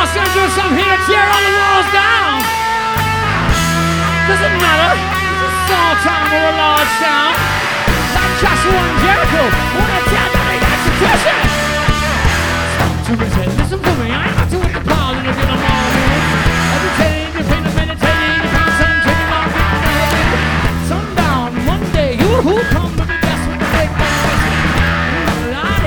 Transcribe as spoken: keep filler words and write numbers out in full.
Los Angeles, I'm here to tear all the walls down. Doesn't matter if it's a small town or a large town. Like Joshua and Jericho, wanna tell them they got sufficient. To